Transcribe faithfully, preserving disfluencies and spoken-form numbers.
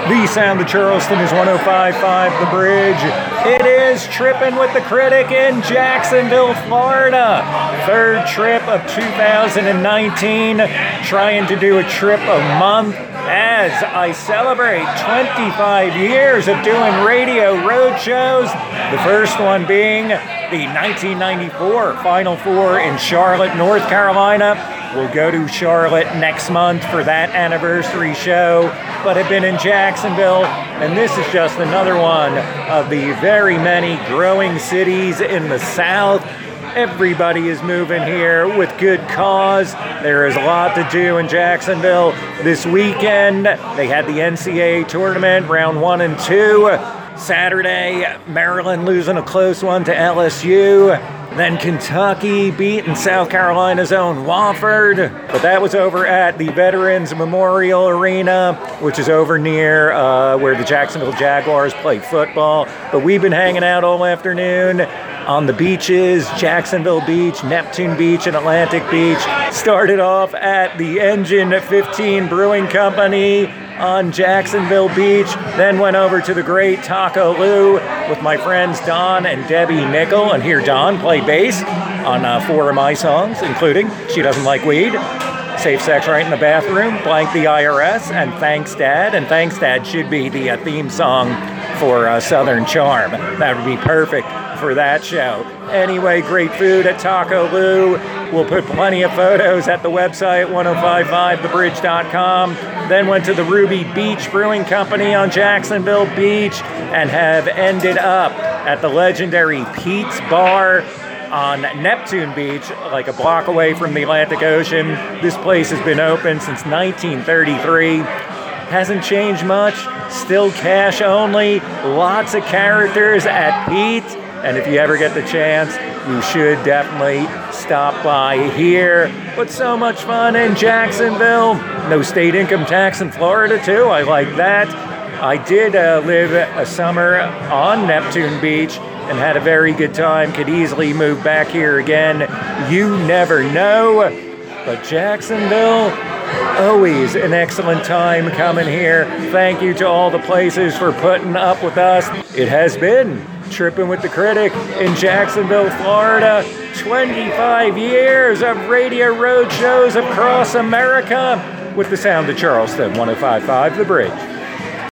The sound of Charleston is one oh five point five The Bridge. It is Tripping with the Critic in Jacksonville, Florida. Third trip of two thousand nineteen. Trying to do a trip a month as I celebrate twenty-five years of doing radio road shows. The first one being the nineteen ninety-four Final Four in Charlotte, North Carolina. We'll go to Charlotte next month for that anniversary show, but have been in Jacksonville, and this is just another one of the very many growing cities in the South. Everybody is moving here with good cause. There is a lot to do in Jacksonville this weekend. They had the N C A A tournament, round one and two. Saturday, Maryland losing a close one to L S U. Then Kentucky beating South Carolina's own Wofford. But that was over at the Veterans Memorial Arena, which is over near uh, where the Jacksonville Jaguars play football. But we've been hanging out all afternoon on the beaches, Jacksonville Beach, Neptune Beach, and Atlantic Beach. Started off at the Engine fifteen Brewing Company on Jacksonville Beach, then went over to the great Taco Lou with my friends Don and Debbie Nickel, and hear Don play bass on uh, four of my songs, including She Doesn't Like Weed, Safe Sex Right in the Bathroom, Blank the I R S, and Thanks Dad. And Thanks Dad should be the uh, theme song for uh, Southern Charm. That would be perfect for that show. Anyway, great food at Taco Lou. We'll put plenty of photos at the website, ten fifty-five the bridge dot com. Then went to the Ruby Beach Brewing Company on Jacksonville Beach and have ended up at the legendary Pete's Bar on Neptune Beach, like a block away from the Atlantic Ocean. This place has been open since nineteen thirty-three. Hasn't changed much. Still cash only. Lots of characters at Pete's. And if you ever get the chance, you should definitely stop by here. But so much fun in Jacksonville. No state income tax in Florida, too. I like that. I did uh, live a summer on Neptune Beach and had a very good time. Could easily move back here again. You never know. But Jacksonville, always an excellent time coming here. Thank you to all the places for putting up with us. It has been Tripping with the Critic in Jacksonville, Florida. twenty-five years of radio road shows across America with the sound of Charleston, ten fifty-five The Bridge.